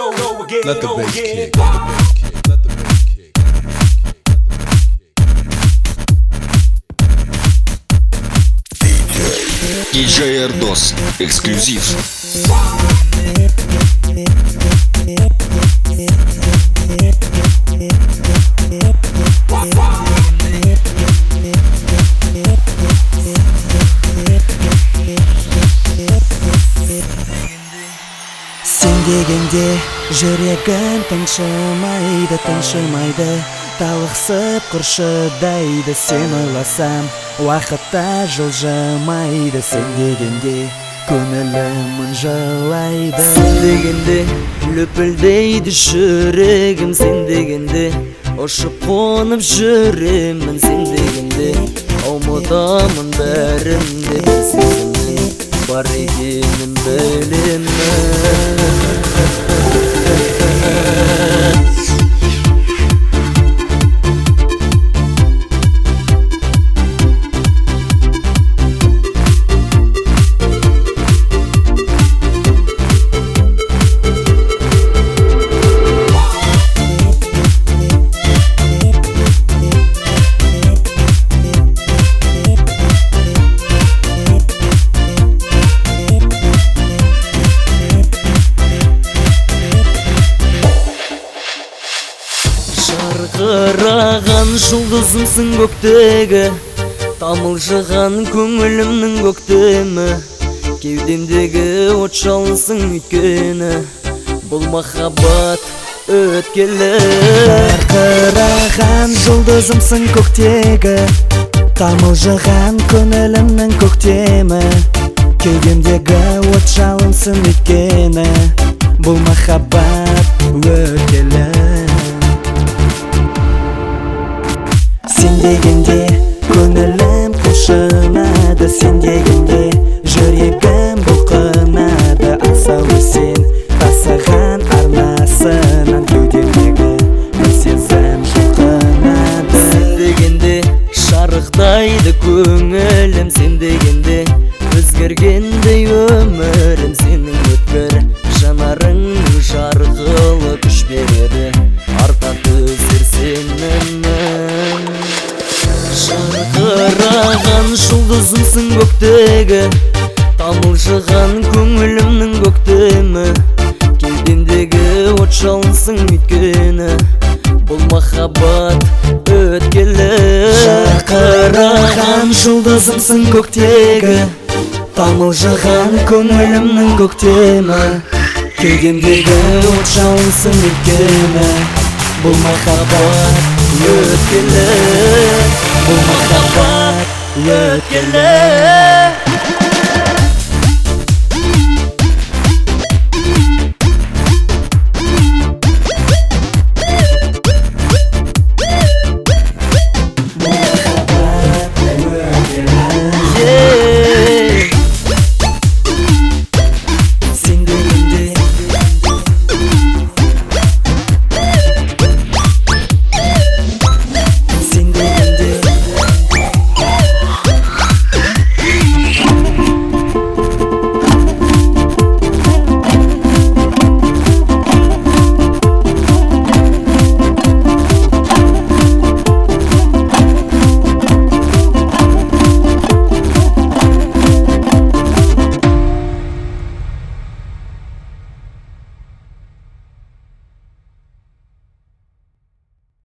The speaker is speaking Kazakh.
Let the bass kick. DJ Erdos, эксклюзив. Sen degende жүрегім тыншымайды, талықсып құршыдайды. Сен ойласам, уақытта жылжымайды. Сен дегенде көңілім жылайды. Сен дегенде лүпілдейді жүрегім. Сен дегенде ұшып қонып жүремін. Сен дегенде ұмытамын бәрінде. Сезімнің бар екенін білемін. Жарқыраған жұлдызымсың көктегі, тамылжыған көңілімнің көктемі. Кеудемдегі от жалынсың өйткені, бұл махаббат өткелі. Жарқыраған жұлдызымсың көктегі, тамылжыған көңілімнің көктемі. Кеудемдегі от жалынсың өйткені, бұл махаббат өткелі. Сен дегенде көңілім құлшынады. Сен дегенде жүрегім бұлқынады. Асаулы сен тасыған арнасынан кеудемдегі бір сезім жұлқынады. Сен дегенде шарықтайды көңілім. Сен дегенде өзгергендей өмірім. Сенің өткір жанарың жарқылы күш береді, артады өсер сенімнің. Жарқыраған жұлдызымсың көктегі, тамылжыған көңілімнің көктемі. Кеудемдегі от жалынсың өйткені, бұл махаббат өткелі. Жарқыраған жұлдызымсың көктегі, тамылжыған көңілімнің көктемі. Кеудемдегі от жалынсың өйткені, бұл махаббат өткелі. Бұл махаббат өткелі.